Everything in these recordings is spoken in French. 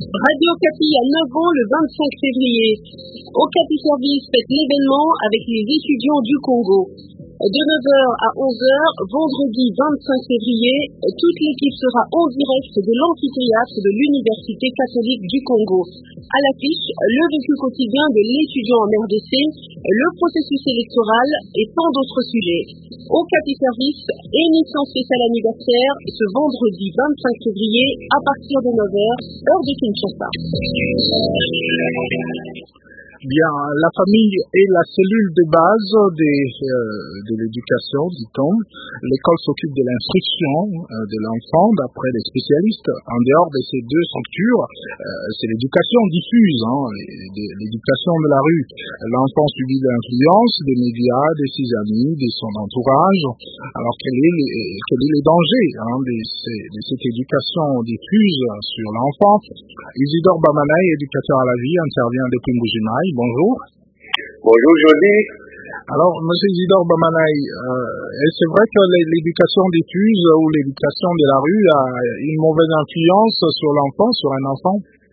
Radio Okapi à 9 ans le 25 février. Okapi Service fête l'événement avec les étudiants du Congo. De 9h à 11h, vendredi 25 février, toute l'équipe sera en direct de l'amphithéâtre de l'Université catholique du Congo. À l'affiche, le vécu quotidien de l'étudiant en RDC, le processus électoral et tant d'autres sujets. Okapi Service, émission spéciale anniversaire, ce vendredi 25 février à partir de 9h, heure de Kinshasa. Bien, la famille est la cellule de base de l'éducation, dit-on. L'école s'occupe de l'instruction de l'enfant, d'après les spécialistes. En dehors de ces deux structures, c'est l'éducation diffuse, l'éducation de la rue. L'enfant subit l'influence des médias, de ses amis, de son entourage. Alors, quel est le danger de cette éducation diffuse sur l'enfant? Isidore Bamanaï, éducateur à la vie, intervient depuis Mbujimai. Bonjour. Bonjour, Jody. Alors, M. Isidore Bamanaï, c'est vrai que l'éducation diffuse ou l'éducation de la rue a une mauvaise influence sur l'enfant, sur un enfant?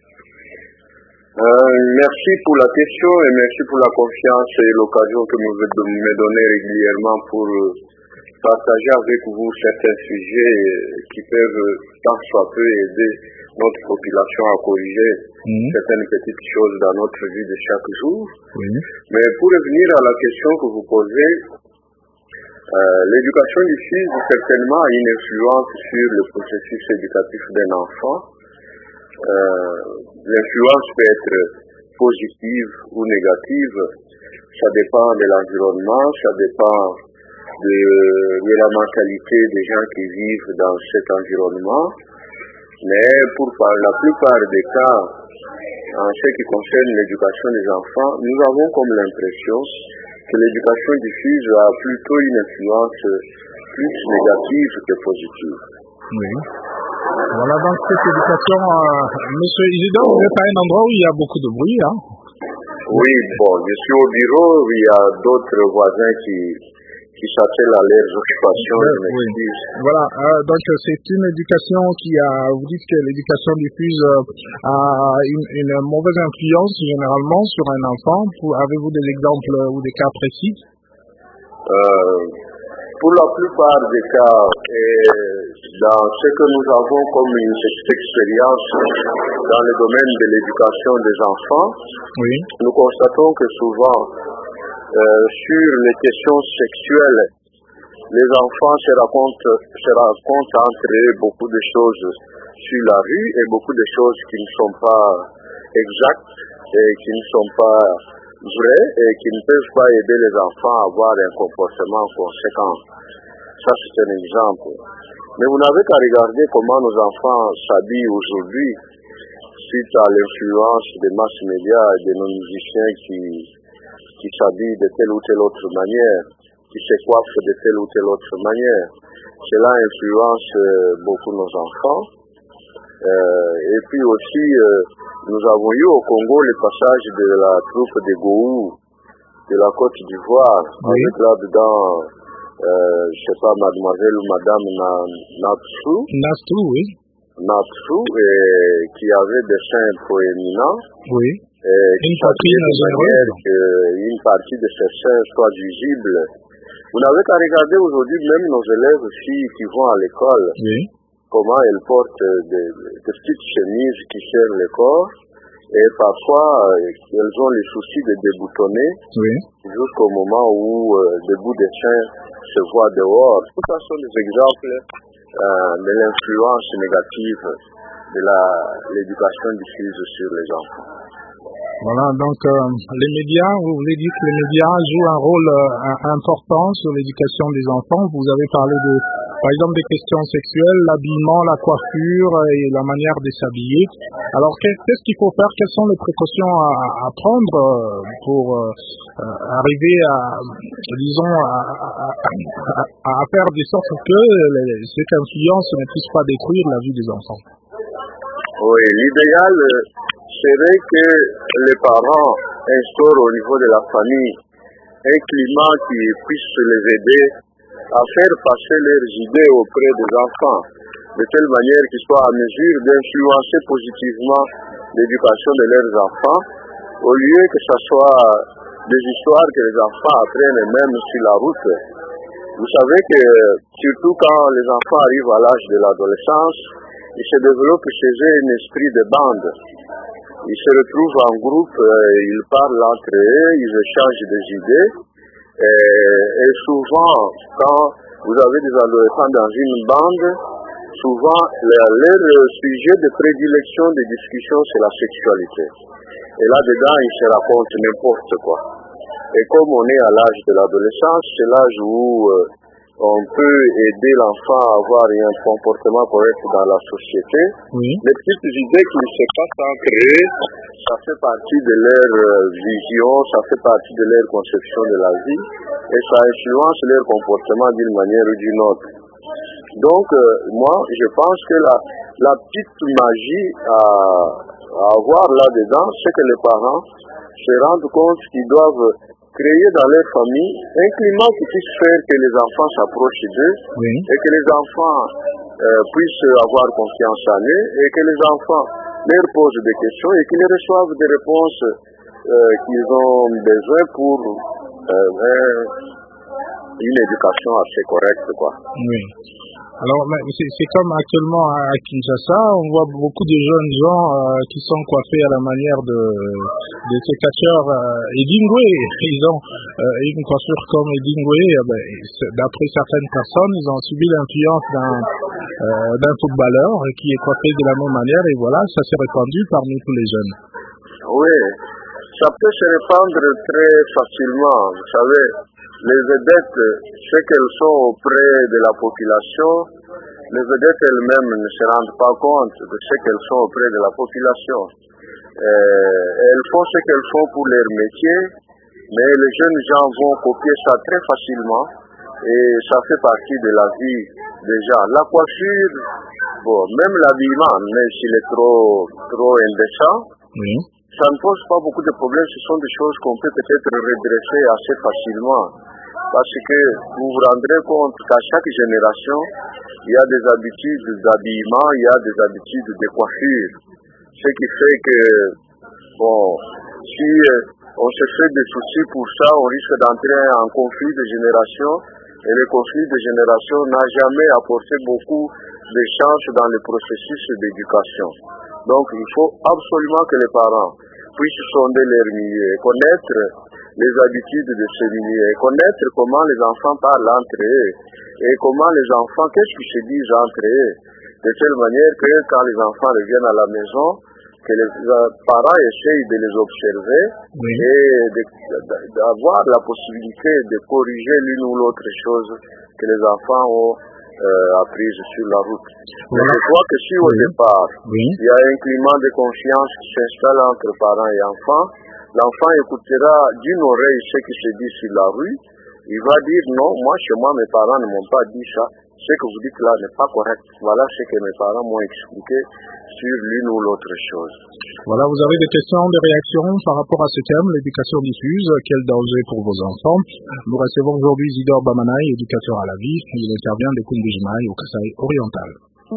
Merci pour la question et merci pour la confiance et l'occasion que vous me donnez régulièrement pour partager avec vous certains sujets qui peuvent tant soit peu aider notre population à corriger certaines petites choses dans notre vie de chaque jour. Mais pour revenir à la question que vous posez, l'éducation diffuse certainement a une influence sur le processus éducatif d'un enfant. L'influence peut être positive ou négative, ça dépend de l'environnement, ça dépend de la mentalité des gens qui vivent dans cet environnement. Mais pour la plupart des cas, en ce qui concerne l'éducation des enfants, nous avons comme l'impression que l'éducation diffuse a plutôt une influence plus négative que positive. Oui. Voilà donc cette éducation. Monsieur Isidore, vous êtes à un endroit où il y a beaucoup de bruit, hein? Oui, bon, je suis au bureau, il y a d'autres voisins qui s'attellent à leurs occupations. Oui. Voilà, donc c'est une éducation vous dites que l'éducation diffuse a une mauvaise influence généralement sur un enfant. Avez-vous des exemples ou des cas précis? Pour la plupart des cas, dans ce que nous avons comme une expérience dans le domaine de l'éducation des enfants, nous constatons que souvent, sur les questions sexuelles, les enfants se racontent entre eux beaucoup de choses sur la rue et beaucoup de choses qui ne sont pas exactes et qui ne sont pas vraies et qui ne peuvent pas aider les enfants à avoir un comportement conséquent. Ça, c'est un exemple. Mais vous n'avez qu'à regarder comment nos enfants s'habillent aujourd'hui suite à l'influence des mass médias et de nos musiciens qui s'habillent de telle ou telle autre manière, qui se coiffent de telle ou telle autre manière. Cela influence beaucoup nos enfants. Et puis aussi, nous avons eu au Congo le passage de la troupe de Gourou de la Côte d'Ivoire, avec là-dedans, je sais pas, mademoiselle ou madame Natsou. Natsou, oui. Natsou, qui avait des seins proéminents. Oui. Une partie de ces seins soit visible. Vous n'avez qu'à regarder aujourd'hui même nos élèves filles qui vont à l'école, comment elles portent des petites chemises qui serrent le corps et parfois elles ont le souci de déboutonner jusqu'au moment où le bout des seins se voit dehors. Tout ça sont des exemples de l'influence négative de l'éducation diffuse sur les enfants. Voilà, donc les médias, vous voulez dire que les médias jouent un rôle important sur l'éducation des enfants. Vous avez parlé par exemple, des questions sexuelles, l'habillement, la coiffure et la manière de s'habiller. Alors, qu'est-ce qu'il faut faire? Quelles sont les précautions à prendre pour arriver à faire de sorte que cette influence ne puisse pas détruire la vie des enfants? Oui, l'idéal serait que les parents instaurent au niveau de la famille un climat qui puisse les aider à faire passer leurs idées auprès des enfants, de telle manière qu'ils soient à mesure d'influencer positivement l'éducation de leurs enfants, au lieu que ce soit des histoires que les enfants apprennent même sur la route. Vous savez que surtout quand les enfants arrivent à l'âge de l'adolescence, ils se développent chez eux un esprit de bande. Ils se retrouvent en groupe, ils parlent entre eux, ils échangent des idées. Et souvent, quand vous avez des adolescents dans une bande, souvent leur sujet de prédilection de discussion, c'est la sexualité. Et là-dedans, ils se racontent n'importe quoi. Et comme on est à l'âge de l'adolescence, c'est l'âge où on peut aider l'enfant à avoir un comportement correct dans la société. Oui. Les petites idées qui se passent entre eux, ça fait partie de leur vision, ça fait partie de leur conception de la vie, et ça influence leur comportement d'une manière ou d'une autre. Donc, moi, je pense que la petite magie à avoir là-dedans, c'est que les parents se rendent compte qu'ils doivent créer dans leur famille un climat qui puisse faire que les enfants s'approchent d'eux, oui, et que les enfants puissent avoir confiance en eux, et que les enfants leur posent des questions et qu'ils reçoivent des réponses qu'ils ont besoin pour une éducation assez correcte, quoi. Oui. Alors, c'est comme actuellement à Kinshasa, on voit beaucoup de jeunes gens qui sont coiffés à la manière de ces catcheurs Edingwe. Ils ont une coiffure comme Edingwe. D'après certaines personnes, ils ont subi l'influence d'un footballeur qui est coiffé de la même manière, et voilà, ça s'est répandu parmi tous les jeunes. Oui, ça peut se répandre très facilement. Vous savez, les vedettes, ce qu'elles sont auprès de la population, les vedettes elles-mêmes ne se rendent pas compte de ce qu'elles sont auprès de la population. Elles font ce qu'elles font pour leur métier, mais les jeunes gens vont copier ça très facilement, et ça fait partie de la vie des gens. La coiffure, bon, même l'habillement, mais s'il est trop indécent, oui, ça ne pose pas beaucoup de problèmes. Ce sont des choses qu'on peut peut-être redresser assez facilement. Parce que vous vous rendrez compte qu'à chaque génération, il y a des habitudes d'habillement, il y a des habitudes de coiffure. Ce qui fait que, bon, si on se fait des soucis pour ça, on risque d'entrer en conflit de génération. Et le conflit de génération n'a jamais apporté beaucoup de chance dans le processus d'éducation. Donc, il faut absolument que les parents puissent sonder leur milieu et connaître les habitudes de ce milieu, et connaître comment les enfants parlent entre eux, et comment les enfants, qu'est-ce qu'ils se disent entre eux, de telle manière que quand les enfants reviennent à la maison, que les parents essayent de les observer, oui, et d'avoir la possibilité de corriger l'une ou l'autre chose que les enfants ont apprise sur la route. Mais je crois que si au départ, oui, il y a un climat de confiance qui s'installe entre parents et enfants, l'enfant écoutera d'une oreille ce qui se dit sur la rue, il va dire non, moi chez moi mes parents ne m'ont pas dit ça, ce que vous dites là n'est pas correct, voilà ce que mes parents m'ont expliqué sur l'une ou l'autre chose. Voilà, vous avez des questions, des réactions par rapport à ce thème, l'éducation diffuse, quel danger pour vos enfants? Nous recevons aujourd'hui Isidore Bamanaï, éducateur à la vie, il intervient de Kundujimaï au Kasaï oriental.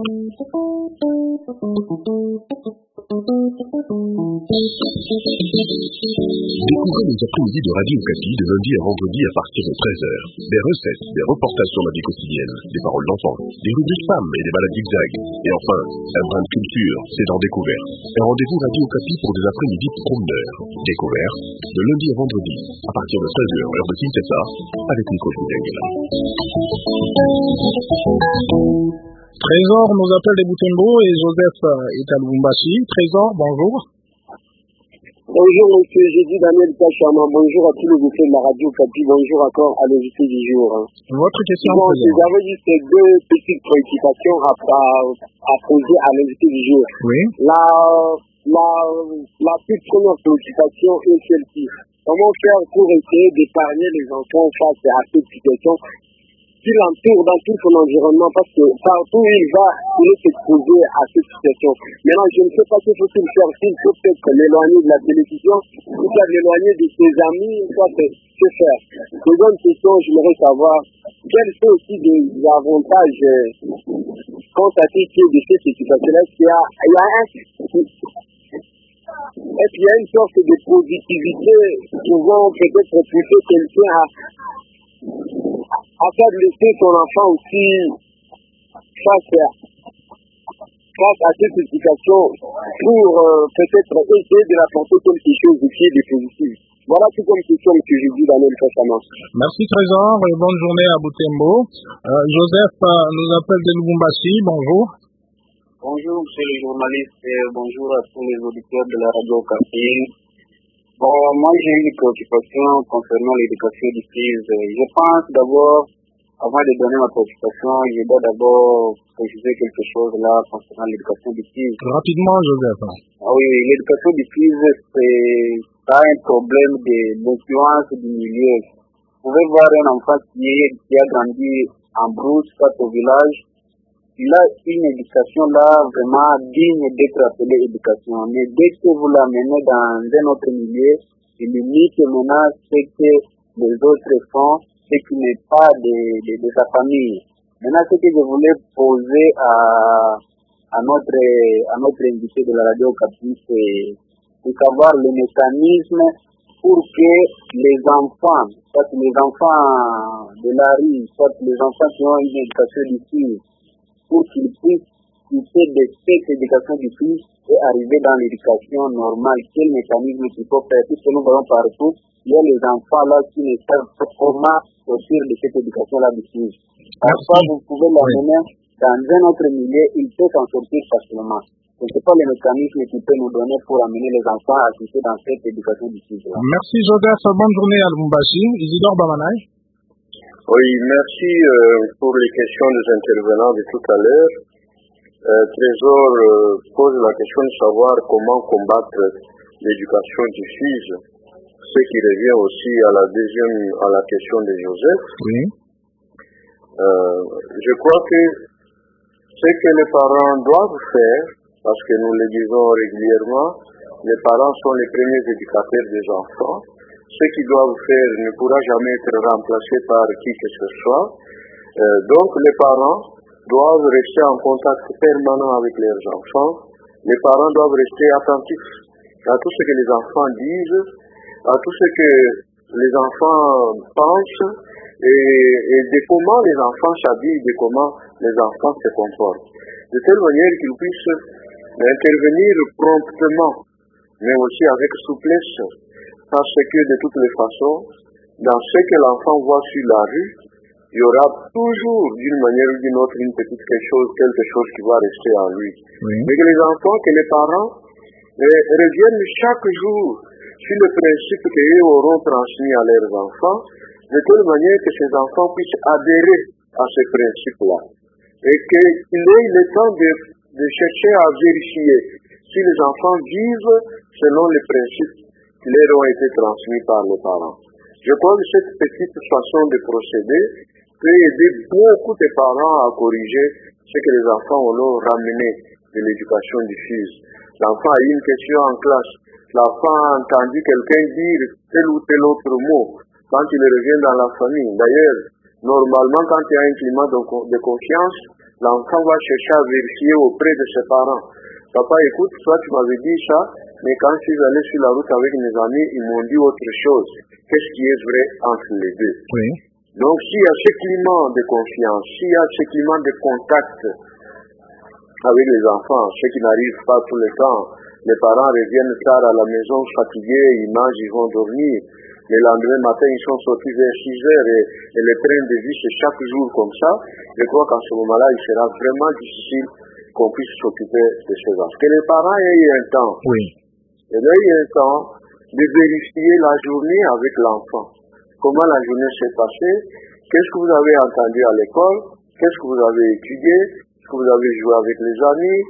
Découvrez les après-midi de Radio Okapi de lundi à vendredi à partir de 13h. Des recettes, des reportages sur la vie quotidienne, des paroles d'enfants, des rubriques femmes et des balades zigzag. Et enfin, un brin de culture, c'est dans Découverte. Un rendez-vous Radio Okapi pour des après-midi promeneurs. Découverte, de lundi à vendredi, à partir de 13h, heure de Kinshasa, avec Nico Foudeng. Trésor nous appelle de Butembo et Joseph est à Lubumbashi. Trésor, bonjour. Bonjour monsieur, j'ai dit Daniel Kachama, bonjour à tous les effets de la radio Okapi, bonjour encore à l'invité du jour. Votre question, bon, j'avais juste deux petites préoccupations à poser à l'invité du jour. Oui. La toute première préoccupation est celle-ci. Comment faire pour essayer d'épargner les enfants face à cette situation qui l'entoure dans tout son environnement, parce que partout où il va, il est exposé à cette situation. Maintenant, je ne sais pas ce qu'il faut faire, s'il faut peut-être l'éloigner de la télévision, ou soit l'éloigner de ses amis, soit que faire. Deuxième question, j'aimerais savoir quels sont aussi des avantages constatés de cette situation-là. Il y a est-ce qu'il y a une sorte de positivité pouvant peut-être pousser quelqu'un à faire laisser son enfant aussi face à cette situation pour peut-être essayer de l'apporter quelque chose qui est de positif. Voilà tout comme question que je dis dans notre Samas. Merci Trésor et bonne journée à Butembo. Joseph nous appelle de Lubumbashi. Bonjour. Bonjour monsieur le journaliste et bonjour à tous les auditeurs de la radio Okapi. Bon, moi j'ai une préoccupation concernant l'éducation des filles. Je pense d'abord, avant de donner ma préoccupation, je dois d'abord préciser quelque chose là concernant l'éducation des filles. Rapidement Joseph. Ah oui, l'éducation des filles c'est pas un problème d'influence du milieu. Vous pouvez voir un enfant qui a grandi en brousse, soit au village. Il a une éducation là vraiment digne d'être appelée éducation. Mais dès que vous l'amenez dans un autre milieu, il limite maintenant ce que les autres font, ce qui n'est pas de sa famille. Maintenant, ce que je voulais poser à notre invité de la radio Okapi, c'est de savoir le mécanisme pour que les enfants, soit les enfants de la rue, soit les enfants qui ont une éducation difficile, pour qu'ils puissent quitter de cette éducation difficile et arriver dans l'éducation normale. Quel mécanisme il faut faire? Puisque nous voyons partout, il y a les enfants là qui ne savent pas comment sortir de cette éducation-là difficile. Parfois, vous pouvez l'amener dans un autre milieu, il peut s'en sortir facilement. Ce n'est pas le mécanisme qui peut nous donner pour amener les enfants à quitter dans cette éducation difficile. Merci Joseph, bonne journée à Lubumbashi. Isidore Bamanay. Oui, merci pour les questions des intervenants de tout à l'heure. Trésor pose la question de savoir comment combattre l'éducation diffuse, ce qui revient aussi à la question de Joseph. Oui. Je crois que ce que les parents doivent faire, parce que nous le disons régulièrement, les parents sont les premiers éducateurs des enfants. Ce qu'ils doivent faire ne pourra jamais être remplacé par qui que ce soit. Donc les parents doivent rester en contact permanent avec leurs enfants. Les parents doivent rester attentifs à tout ce que les enfants disent, à tout ce que les enfants pensent et de comment les enfants s'habillent, de comment les enfants se comportent. De telle manière qu'ils puissent intervenir promptement, mais aussi avec souplesse. Parce que de toutes les façons, dans ce que l'enfant voit sur la rue, il y aura toujours, d'une manière ou d'une autre, quelque chose qui va rester en lui. Oui. Mais que les enfants, que les parents reviennent chaque jour sur le principe qu'ils auront transmis à leurs enfants, de telle manière que ces enfants puissent adhérer à ce principe-là. Et qu'il ait le temps de chercher à vérifier si les enfants vivent selon les principes qui leur ont été transmis par les parents. Je crois que cette petite façon de procéder peut aider beaucoup de parents à corriger ce que les enfants ont ramené de l'éducation diffuse. L'enfant a eu une question en classe, l'enfant a entendu quelqu'un dire tel ou tel autre mot quand il revient dans la famille. D'ailleurs, normalement, quand il y a un climat de confiance, l'enfant va chercher à vérifier auprès de ses parents. Papa, écoute, toi tu m'avais dit ça, mais quand je suis allé sur la route avec mes amis, ils m'ont dit autre chose. Qu'est-ce qui est vrai entre les deux? Oui. Donc, s'il y a ce climat de confiance, s'il y a ce climat de contact avec les enfants, ce qui n'arrive pas tout le temps, les parents reviennent tard à la maison fatigués, ils mangent, ils vont dormir. Le lendemain matin, ils sont sortis vers 6 heures et le train de vie, c'est chaque jour comme ça. Je crois qu'en ce moment-là, il sera vraiment difficile qu'on puisse s'occuper de ces enfants. Que les parents aient un temps. Oui. Et là, il y a un temps de vérifier la journée avec l'enfant. Comment la journée s'est passée? Qu'est-ce que vous avez entendu à l'école? Qu'est-ce que vous avez étudié? Est-ce que vous avez joué avec les amis?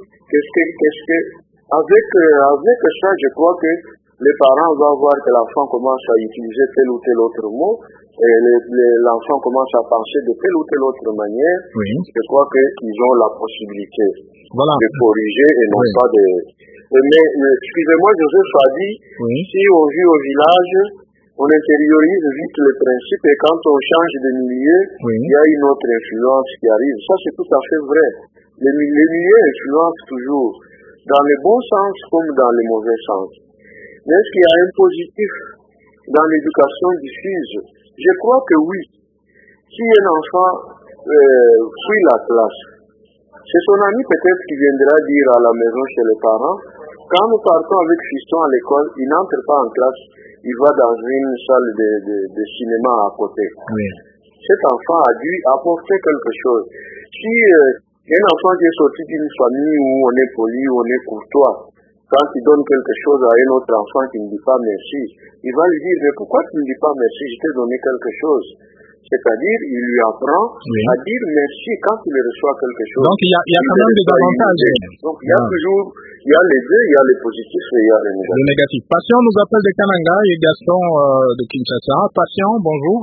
Avec ça, je crois que les parents vont voir que l'enfant commence à utiliser tel ou tel autre mot, et l'enfant commence à penser de telle ou telle autre manière. Oui. Je crois qu'ils ont la possibilité de corriger et non pas de... Mais excusez-moi, Joseph a dit, si on vit au village, on intériorise vite le principe et quand on change de milieu, il y a une autre influence qui arrive. Ça, c'est tout à fait vrai. Les milieux influencent toujours, dans le bon sens comme dans le mauvais sens. Mais est-ce qu'il y a un positif dans l'éducation diffuse? Je crois que oui. Si un enfant suit la classe, c'est son ami peut-être qui viendra dire à la maison chez les parents, quand nous partons avec fiston à l'école, il n'entre pas en classe, il va dans une salle de cinéma à côté. Oui. Cet enfant a dû apporter quelque chose. Si un enfant qui est sorti d'une famille où on est poli, où on est courtois, quand il donne quelque chose à un autre enfant qui ne dit pas merci, il va lui dire, mais pourquoi tu ne dis pas merci, je t'ai donné quelque chose. C'est-à-dire, il lui apprend à dire merci quand il reçoit quelque chose. Donc, il y a quand même des avantages. Donc, il y a toujours, il y a les deux, il y a les positifs et il y a les négatifs. Le négatif. Patient nous appelle de Kananga et Gaston de Kinshasa. Patient, bonjour.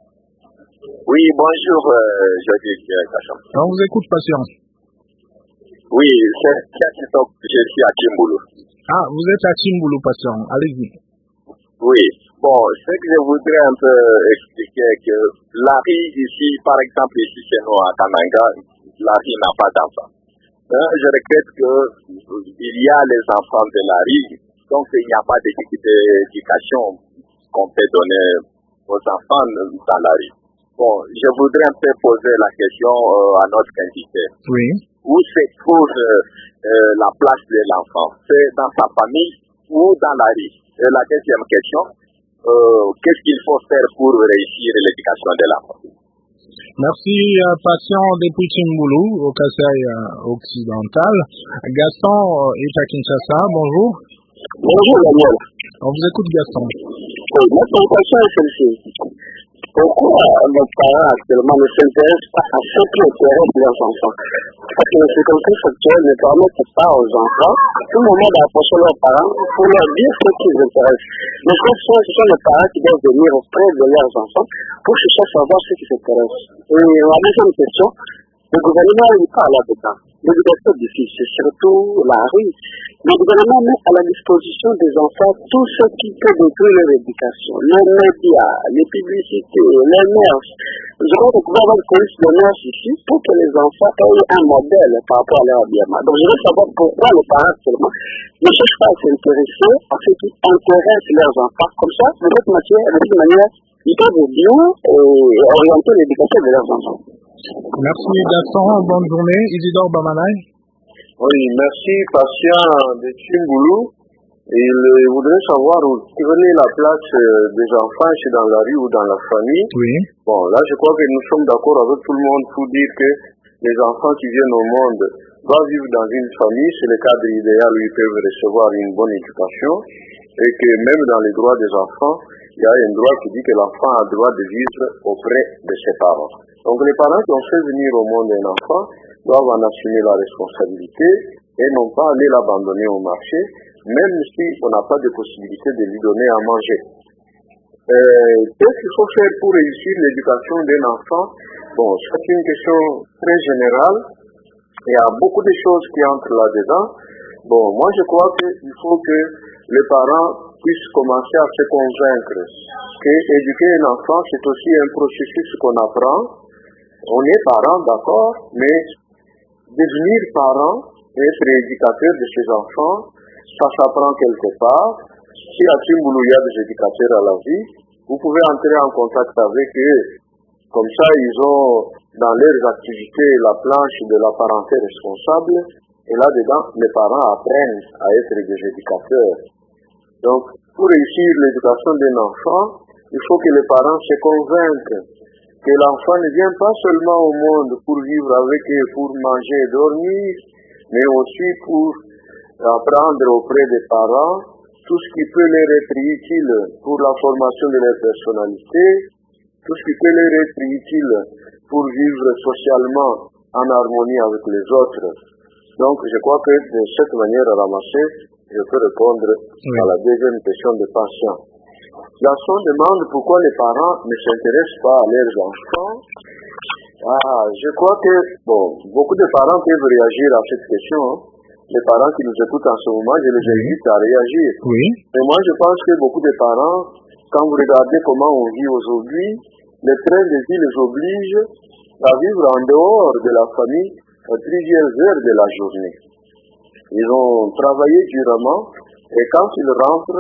Oui, bonjour, Gaston. On vous écoute, Patient. Oui, je suis à Kimboulou. Ah, vous êtes à Kimboulou, Patient. Allez-y. Oui. Bon, ce que je voudrais un peu expliquer que la rue ici, par exemple ici chez nous à Kananga, la rue n'a pas d'enfants. Je regrette qu'il y a les enfants de la rue, donc il n'y a pas d'éducation qu'on peut donner aux enfants dans la rue. Bon, je voudrais un peu poser la question à notre invité. Oui. Où se trouve la place de l'enfant? C'est dans sa famille ou dans la rue? Et la deuxième question, qu'est-ce qu'il faut faire pour réussir l'éducation de l'enfant? Merci, Patient depuis Kimboulou, au Kasaï occidental. Gaston est à Kinshasa, bonjour. Bonjour, Daniel. On vous écoute, Gaston. Oui, notre question est celle-ci. Pourquoi nos parents actuellement ne s'intéressent pas à ce qui intéresse leurs enfants? Parce que les circonstances actuelles ne permettent pas aux enfants tout le moment d'approcher leurs parents pour leur dire ce qui les intéresse. Mais ce sont les parents qui doivent venir auprès de leurs enfants pour chercher à savoir ce qui s'intéresse. Et la deuxième question, le gouvernement n'est pas là-dedans. L'éducation difficile, c'est surtout la rue. Le gouvernement met à la disposition des enfants tout ce qui peut détruire leur éducation. Les médias, les publicités, les mœurs. Je crois que nous pouvons avoir une police de mœurs ici pour que les enfants aient un modèle par rapport à leur habillement. Donc je veux savoir pourquoi les parents seulement ne cherchent pas à s'intéresser à ce qui intéresse leurs enfants. Comme ça, de cette manière, ils peuvent bien orienter l'éducation de leurs enfants. Merci Gaston, bonne journée. Isidore Bamanay. Oui, merci Patient de Kimboulou. Il voudrait savoir où est la place des enfants, c'est dans la rue ou dans la famille. Oui. Bon, là je crois que nous sommes d'accord avec tout le monde pour dire que les enfants qui viennent au monde doivent vivre dans une famille, c'est le cadre idéal où ils peuvent recevoir une bonne éducation et que même dans les droits des enfants, il y a un droit qui dit que l'enfant a le droit de vivre auprès de ses parents. Donc les parents qui ont fait venir au monde un enfant doivent en assumer la responsabilité et non pas aller l'abandonner au marché, même si on n'a pas de possibilité de lui donner à manger. Qu'est-ce qu'il faut faire pour réussir l'éducation d'un enfant? Bon, c'est une question très générale. Il y a beaucoup de choses qui entrent là-dedans. Bon, moi je crois qu'il faut que les parents puissent commencer à se convaincre que éduquer un enfant, c'est aussi un processus qu'on apprend. On est parent, d'accord, mais devenir parent et être éducateur de ses enfants, ça s'apprend quelque part. Si à Kimboulou, il y a des éducateurs à la vie, vous pouvez entrer en contact avec eux. Comme ça, ils ont dans leurs activités la planche de la parenté responsable. Et là-dedans, les parents apprennent à être des éducateurs. Donc, pour réussir l'éducation d'un enfant, il faut que les parents se convainquent que l'enfant ne vient pas seulement au monde pour vivre avec eux, pour manger et dormir, mais aussi pour apprendre auprès des parents tout ce qui peut leur être utile pour la formation de leur personnalité, tout ce qui peut leur être utile pour vivre socialement en harmonie avec les autres. Donc, je crois que de cette manière ramassée, je peux répondre à la deuxième question de Patient. Gaston demande pourquoi les parents ne s'intéressent pas à leurs enfants. Je crois que, beaucoup de parents peuvent réagir à cette question. Les parents qui nous écoutent en ce moment, je les invite à réagir. Oui. Mais moi, je pense que beaucoup de parents, quand vous regardez comment on vit aujourd'hui, les trains de vie les obligent à vivre en dehors de la famille plusieurs heures de la journée. Ils ont travaillé durement et quand ils rentrent,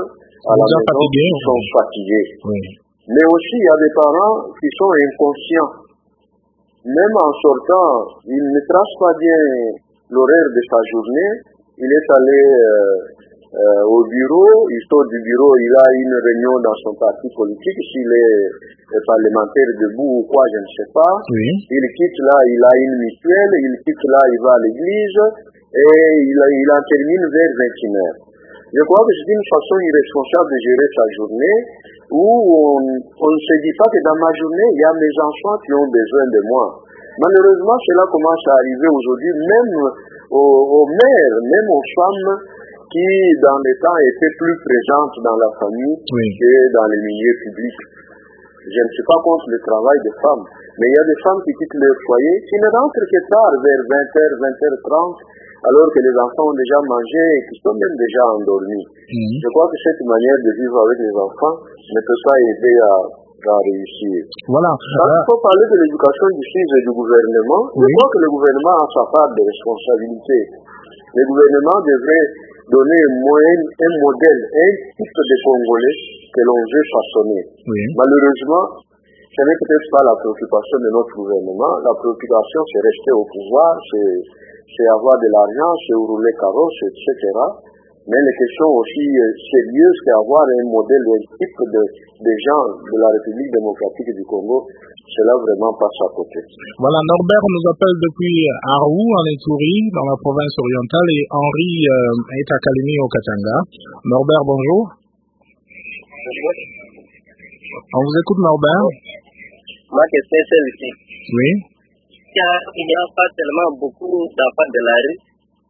à la maison qui sont fatigués. Oui. Mais aussi, il y a des parents qui sont inconscients. Même en sortant, il ne trace pas bien l'horaire de sa journée. Il est allé au bureau, il sort du bureau, il a une réunion dans son parti politique, s'il est parlementaire debout ou quoi, je ne sais pas. Oui. Il quitte là, il a une mutuelle, il quitte là, il va à l'église, et il en termine vers 21h. Je crois que c'est une façon irresponsable de gérer sa journée, où on ne se dit pas que dans ma journée, il y a mes enfants qui ont besoin de moi. Malheureusement, cela commence à arriver aujourd'hui, même aux mères, même aux femmes qui, dans le temps, étaient plus présentes dans la famille que dans les milieux publics. Je ne suis pas contre le travail des femmes, mais il y a des femmes qui quittent leur foyer, qui ne rentrent que tard, vers 20h, 20h30, alors que les enfants ont déjà mangé et qui sont même déjà endormis. Je crois que cette manière de vivre avec les enfants ne peut pas aider à réussir. Voilà. Il faut parler de l'éducation du fils et du gouvernement. Je crois que le gouvernement a sa part de responsabilité. Le gouvernement devrait donner un modèle, un type de Congolais que l'on veut façonner. Malheureusement, ce n'est peut-être pas la préoccupation de notre gouvernement. La préoccupation, c'est rester au pouvoir, c'est avoir de l'argent, c'est rouler carrosse, etc. Mais les questions aussi sérieuses, c'est avoir un modèle, un type de gens de la République démocratique du Congo, cela vraiment passe à côté. Voilà, Norbert nous appelle depuis Arou, en Ituri, dans la province orientale, et Henri est à Kalemi, au Katanga. Norbert, bonjour. Bonjour. On vous écoute, Norbert. Ma question est celle-ci. Oui. Il n'y a pas tellement beaucoup d'enfants de la rue.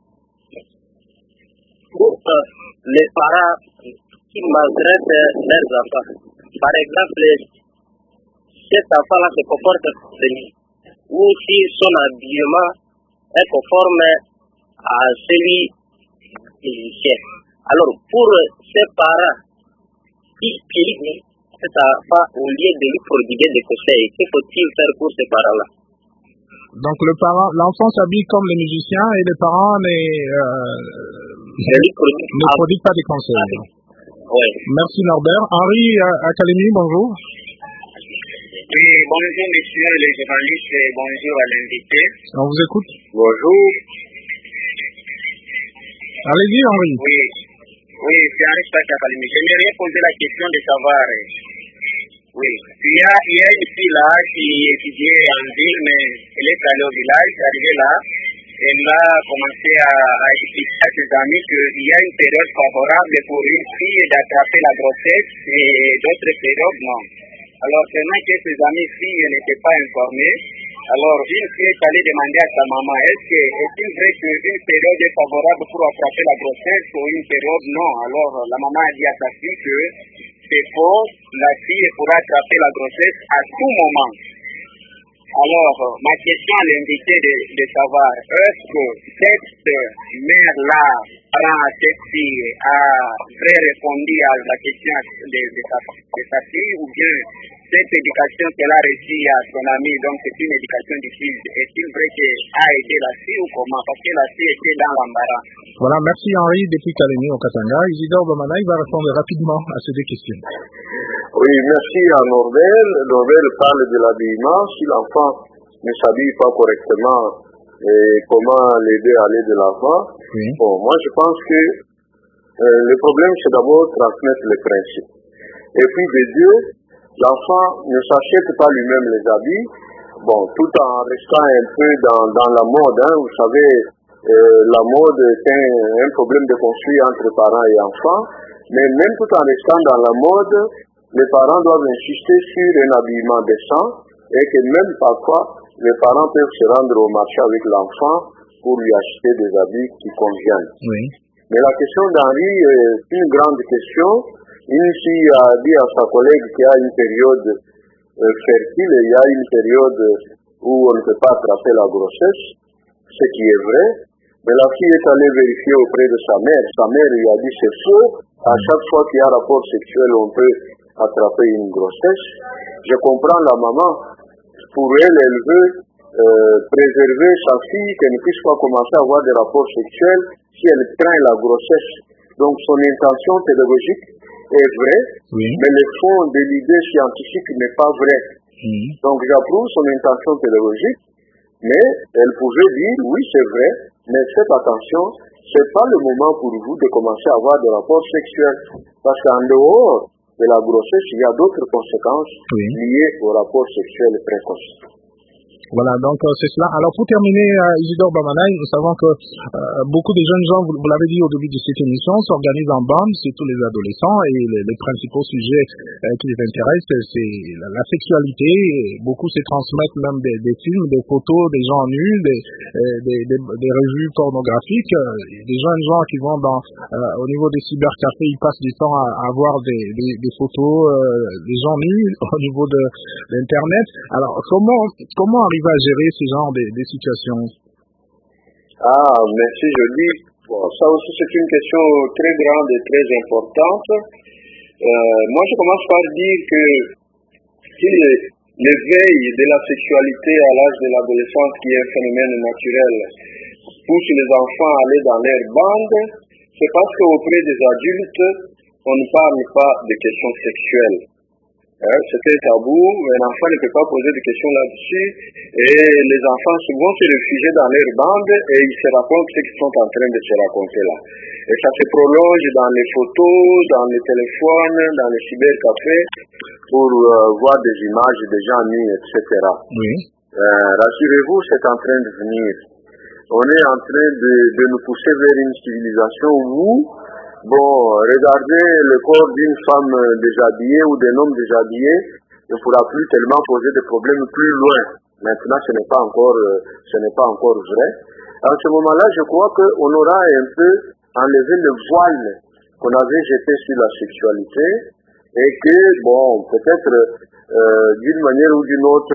Pour les parents qui maltraitent leurs enfants. Par exemple, cet enfant-là se comporte ou si son habillement est conforme à celui du chef. Alors, pour ces parents qui pillent cet enfant, au lieu de lui prodiguer des conseils, que faut-il faire pour ces parents-là? Donc l'enfant s'habille comme les musiciens et les parents ne prodiguent pas des conseils. Oui. Merci Norbert. Henri Académie, bonjour. Oui, bonjour messieurs les journalistes et bonjour à l'invité. On vous écoute. Bonjour. Allez-y Henri. Oui, c'est Henri Académie. J'aimerais poser la question de savoir. Oui, il y a une fille là qui étudiait en ville, mais elle est allée au village, arrivée là, elle a commencé à expliquer à ses amis qu'il y a une période favorable pour une fille d'attraper la grossesse et d'autres périodes non. Alors seulement que ses amis filles n'étaient pas informées, alors une fille est allée demander à sa maman, est-il vrai qu'une période est favorable pour attraper la grossesse ou une période non? Alors la maman a dit à sa fille que c'est faux, la fille pourra attraper la grossesse à tout moment. Alors, ma question à l'invité de savoir, est-ce que cette mère-là, parent à cette fille, a vrai répondu à la question de sa fille, ou bien cette éducation qu'elle a reçue à son ami, donc c'est une éducation diffuse, est-il vrai qu'elle a aidé la fille ou comment? Parce que la fille était dans l'embarras. Voilà, merci Henri, depuis Kalemi au Katanga. Isidore Bomana, il va répondre rapidement à ces deux questions. Oui, merci à Norbert. Norbert parle de l'habillement. Si l'enfant ne s'habille pas correctement, comment l'aider à aller de l'avant? Bon, moi je pense que le problème c'est d'abord transmettre les principes. Et puis de Dieu, l'enfant ne s'achète pas lui-même les habits, bon, tout en restant un peu dans la mode, hein. Vous savez, la mode est un problème de conflit entre parents et enfants, mais même tout en restant dans la mode, les parents doivent insister sur un habillement décent et que même parfois, les parents peuvent se rendre au marché avec l'enfant pour lui acheter des habits qui conviennent. Oui. Mais la question d'Henri est une grande question. Une fille a dit à sa collègue qu'il y a une période fertile et il y a une période où on ne peut pas attraper la grossesse, ce qui est vrai. Mais la fille est allée vérifier auprès de sa mère. Sa mère lui a dit c'est faux. À chaque fois qu'il y a un rapport sexuel, on peut attraper une grossesse. Je comprends la maman. Pour elle, elle veut préserver sa fille, qu'elle ne puisse pas commencer à avoir des rapports sexuels si elle craint la grossesse. Donc son intention pédagogique est vrai, mais le fond de l'idée scientifique n'est pas vrai. Donc j'approuve son intention pédagogique, mais elle pouvait dire, oui c'est vrai, mais faites attention, c'est pas le moment pour vous de commencer à avoir des rapports sexuels, parce qu'en dehors de la grossesse, il y a d'autres conséquences liées au rapport sexuel précoce. Voilà, donc c'est cela. Alors pour terminer, Isidore Bamanaï, nous savons que beaucoup de jeunes gens, vous l'avez dit au début de cette émission, s'organisent en bande, surtout les adolescents, et les principaux sujets qui les intéressent, c'est la sexualité. Beaucoup se transmettent même des films, des photos, des gens nus, des revues pornographiques. Des jeunes gens qui vont au niveau des cybercafés, ils passent du temps à voir des photos des gens nus au niveau de l'Internet. Alors comment arriver à gérer ce genre de situations? Merci, je dis, ça aussi c'est une question très grande et très importante. Moi je commence par dire que si l'éveil de la sexualité à l'âge de l'adolescence, qui est un phénomène naturel, pousse les enfants à aller dans leur bande, c'est parce qu'auprès des adultes, on ne parle pas de questions sexuelles. C'était tabou, un enfant ne peut pas poser de questions là-dessus, et les enfants vont se réfugier dans leur bande et ils se racontent ce qu'ils sont en train de se raconter là. Et ça se prolonge dans les photos, dans les téléphones, dans les cybercafés, pour voir des images des gens nus, etc. Rassurez-vous, c'est en train de venir. On est en train de nous pousser vers une civilisation où regardez le corps d'une femme déshabillée ou d'un homme déshabillé ne pourra plus tellement poser des problèmes plus loin. Maintenant, ce n'est pas encore vrai. À ce moment-là, je crois qu'on aura un peu enlevé le voile qu'on avait jeté sur la sexualité et que, peut-être d'une manière ou d'une autre,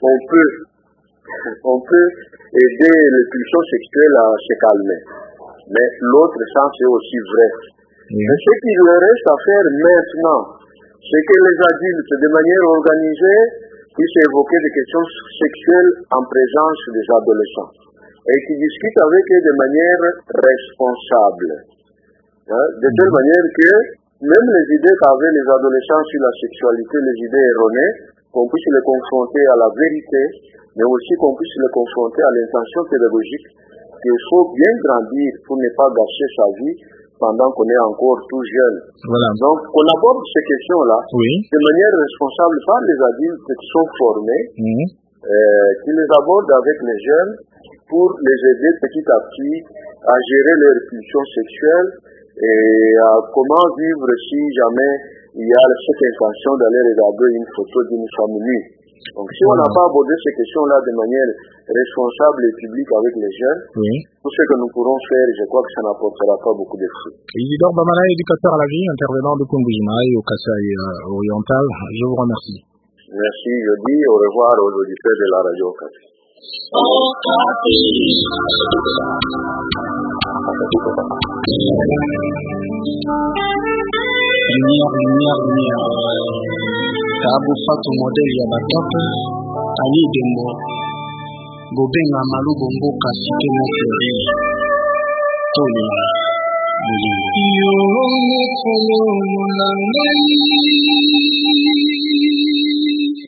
on peut aider les pulsions sexuelles à se calmer. Mais l'autre sens est aussi vrai. Mais ce qu'il leur reste à faire maintenant, c'est que les adultes, de manière organisée, puissent évoquer des questions sexuelles en présence des adolescents et qui discutent avec eux de manière responsable. De telle manière que même les idées qu'avaient les adolescents sur la sexualité, les idées erronées, qu'on puisse les confronter à la vérité, mais aussi qu'on puisse les confronter à l'intention pédagogique qu'il faut bien grandir pour ne pas gâcher sa vie pendant qu'on est encore tout jeune. Voilà. Donc, on aborde ces questions-là de manière responsable par les adultes qui sont formés, qui les abordent avec les jeunes pour les aider petit à petit à gérer leurs pulsions sexuelles et à comment vivre si jamais il y a cette intention d'aller regarder une photo d'une femme nue. Donc si on n'a pas abordé ces questions-là de manière responsable et publique avec les jeunes, tout ce que nous pourrons faire, je crois que ça n'apportera pas beaucoup de fruits. Isidore Bamanaï, éducateur à la vie, intervenant de Kumbujimaï au Kasaï oriental, je vous remercie. Merci, je dis au revoir aux auditeurs de la radio Okapi. Lumière. Tabu Fatu modèle ya batoto Ali Dembo Gobenga Malubo Mboka Sike Mokeri Toli Yo Mokolo Mulangai